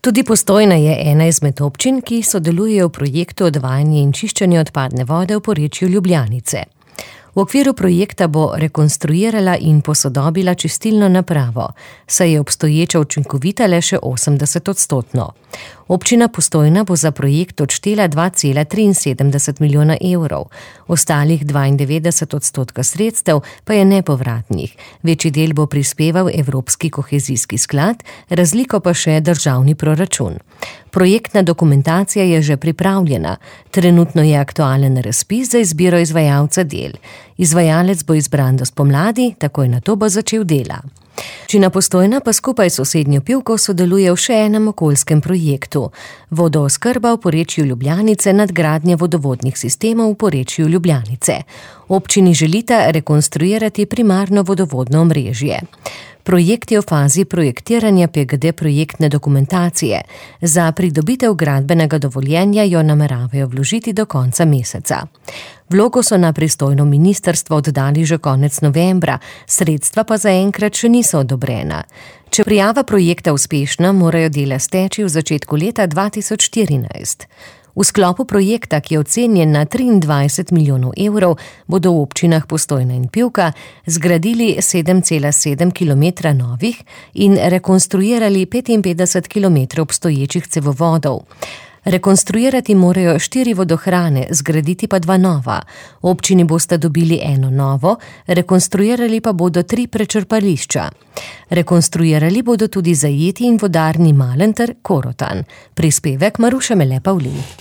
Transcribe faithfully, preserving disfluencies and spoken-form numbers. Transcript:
Tudi Postojna je ena izmed občin, ki sodelujejo v projektu odvajanje in čiščenje odpadne vode v porečju Ljubljanice. V okviru projekta bo rekonstruirala in posodobila čistilno napravo, saj je obstoječa učinkovita le še osemdeset odstotno. Občina Postojna bo za projekt odštela dva cela triinsedemdeset milijona evrov, ostalih dvaindevetdeset odstotka sredstev pa je nepovratnih. Večji del bo prispeval Evropski kohezijski sklad, razliko pa še državni proračun. Projektna dokumentacija je že pripravljena. Trenutno je aktualen razpis za izbiro izvajalca del. Izvajalec bo izbran do spomladi, takoj nato bo začel dela. Občina Postojna pa skupaj s sosednjo Pivko sodeluje v še enem okoljskem projektu. Vodooskrba v porečju Ljubljanice, nadgradnja vodovodnih sistemov v porečju Ljubljanice. Občini želita rekonstruirati primarno vodovodno omrežje. Projekt je v fazi projektiranja P G D projektne dokumentacije. Za pridobitev gradbenega dovoljenja jo nameravajo vložiti do konca meseca. Vlogo so na pristojno ministrstvo oddali že konec novembra, sredstva pa zaenkrat še niso odobrena. Če prijava projekta uspešna, morajo dela steči v začetku leta dva tisoč štirinajst. V sklopu projekta, ki je ocenjen na triindvajset milijonov evrov, bodo v občinah Postojna in Pivka zgradili sedem cela sedem kilometra novih in rekonstruirali petinpetdeset kilometrov obstoječih cevovodov. Rekonstruirati morajo štiri vodohrane, zgraditi pa dva nova. Občini bosta dobili eno novo, rekonstruirali pa bodo tri prečrpališča. Rekonstruirali bodo tudi zajeti in vodarni Malen ter Korotan. Prispevek Maruša Mele Pavlin.